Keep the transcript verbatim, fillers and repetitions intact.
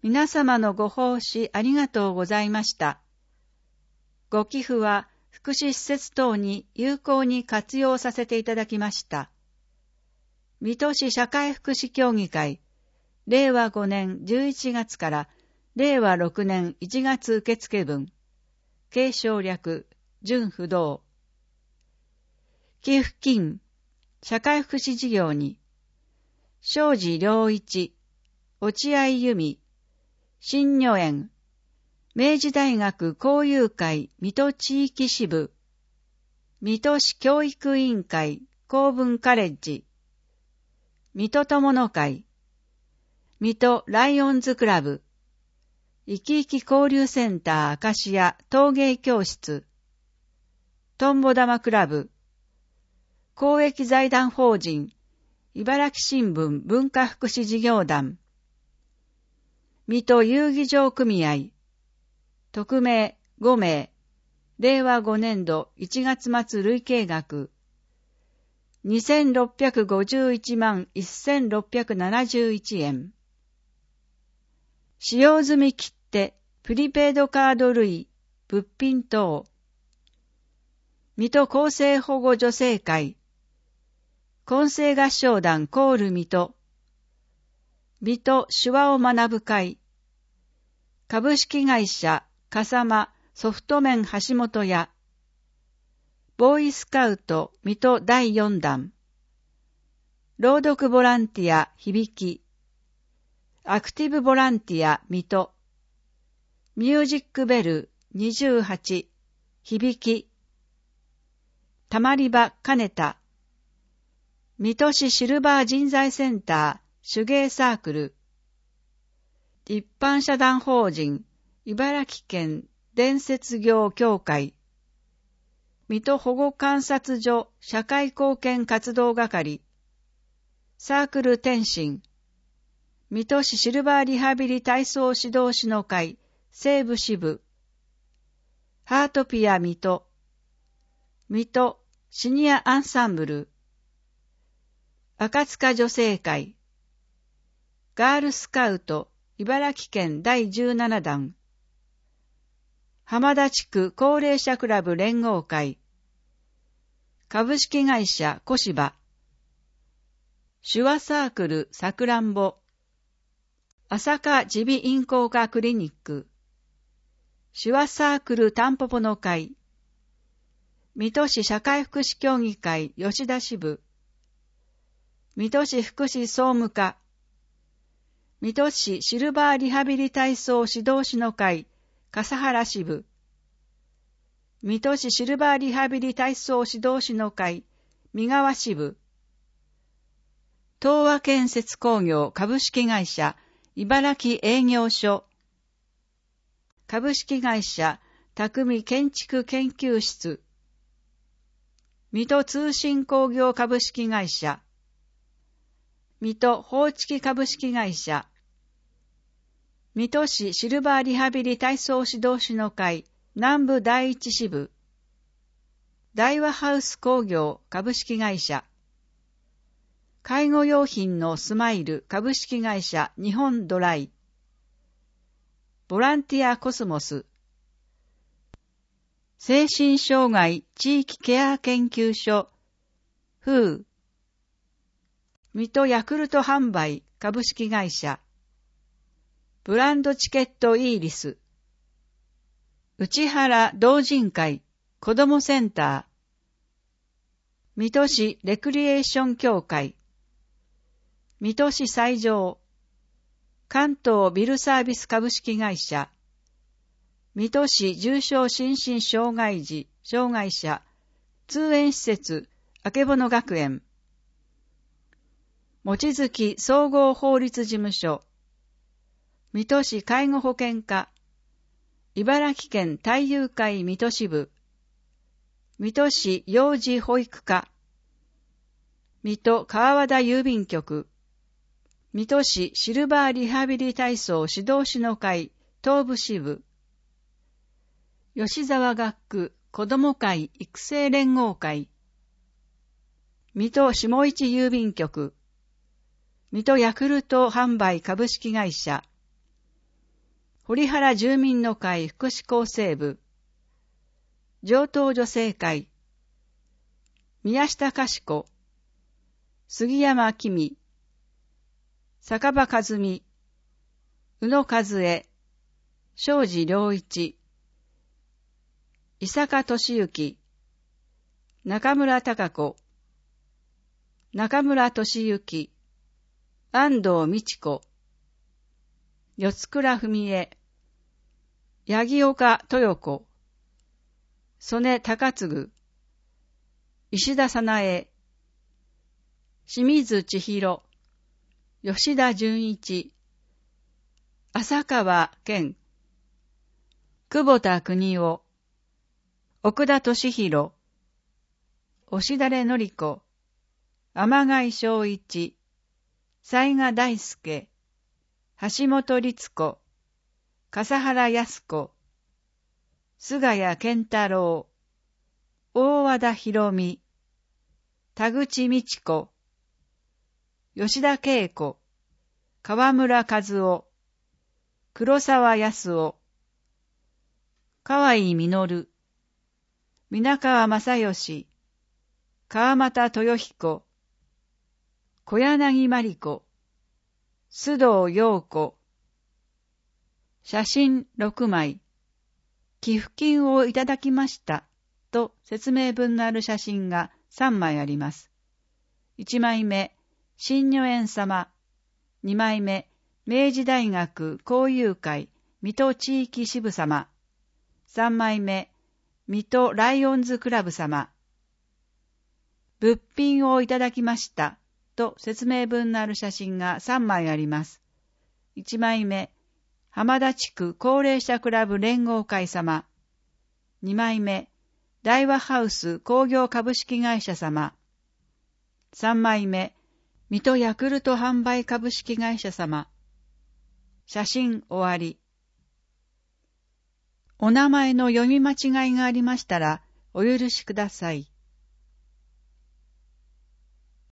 皆様のご奉仕ありがとうございました。ご寄付は福祉施設等に有効に活用させていただきました。水戸市社会福祉協議会、れいわごねんじゅういちがつかられいわろくねんいちがつ受付分、継承略、準不動。寄付金、社会福祉事業に、庄司良一、落合由美、新女園、明治大学交友会水戸地域支部、水戸市教育委員会公文カレッジ、水戸友の会、水戸ライオンズクラブ、生き生き交流センターアカシア陶芸教室、トンボ玉クラブ、公益財団法人、茨城新聞文化福祉事業団、水戸遊技場組合、匿名ごめい、れいわごねんどいちがつ末累計額、にせんろっぴゃくごじゅういちまんせんろっぴゃくななじゅういちえん。使用済み切手、プリペイドカード類、物品等。水戸厚生保護助成会、混声合唱団コール水戸、水戸手話を学ぶ会、株式会社笠間ソフト面橋本屋、ボーイスカウト水戸だいよんだん、朗読ボランティア響き、アクティブボランティア水戸、ミュージックベルにじゅうはち、響き、たまり場金田、水戸市シルバー人材センター手芸サークル、一般社団法人茨城県伝説業協会、水戸保護観察所社会貢献活動係、サークル天津、水戸市シルバーリハビリ体操指導士の会西部支部、ハートピア水戸、水戸シニアアンサンブル、赤塚女性会、ガールスカウト茨城県だいじゅうななだん、浜田地区高齢者クラブ連合会、株式会社小芝、手話サークルさくらんぼ、朝霞耳鼻咽喉科クリニック、手話サークルタンポポの会、水戸市社会福祉協議会吉田支部、水戸市福祉総務課、水戸市シルバーリハビリ体操指導士の会笠原支部、水戸市シルバーリハビリ体操指導士の会三川支部、東和建設工業株式会社茨城営業所、株式会社匠建築研究室、水戸通信工業株式会社、水戸宝築株式会社、水戸市シルバーリハビリ体操指導士の会南部第一支部、大和ハウス工業株式会社、介護用品のスマイル株式会社日本ドライ、ボランティアコスモス、精神障害地域ケア研究所、フー、水戸ヤクルト販売株式会社、ブランドチケットイーリス、内原同人会子どもセンター、水戸市レクリエーション協会、水戸市西条、関東ビルサービス株式会社、水戸市重症心身障害児障害者通園施設あけぼの学園、望月総合法律事務所、水戸市介護保険課、茨城県太遊会水戸支部、水戸市幼児保育課、水戸川和田郵便局、水戸市シルバーリハビリ体操指導士の会東部支部、吉沢学区子ども会育成連合会、水戸下市郵便局、水戸ヤクルト販売株式会社、 堀原住民の会福祉厚生部、上東女性会、宮下かしこ、杉山きみ、坂場和美、宇野和恵、庄司良一、伊坂俊之、中村貴子、中村俊之、安藤美智子、四倉文江、八木岡豊子、曽根高次、石田早苗、清水千尋、吉田純一、浅川健、久保田邦夫、奥田敏弘、押垂典子、天貝正一、雑賀大輔、橋本律子、笠原康子、菅谷健太郎、大和田博美、田口美智子、吉田恵子、河村和夫、黒沢康夫、河合実、皆川正義、川又豊彦、小柳真理子、須藤陽子、写真ろくまい、寄付金をいただきましたと説明文のある写真がさんまいあります。いちまいめ、新如園様。にまいめ、明治大学交友会水戸地域支部様。さんまいめ、水戸ライオンズクラブ様。物品をいただきましたと説明文のある写真がさんまいあります。いちまいめ、浜田地区高齢者クラブ連合会様。にまいめ、大和ハウス工業株式会社様。さんまいめ、水戸ヤクルト販売株式会社様。写真終わり。お名前の読み間違いがありましたらお許しください。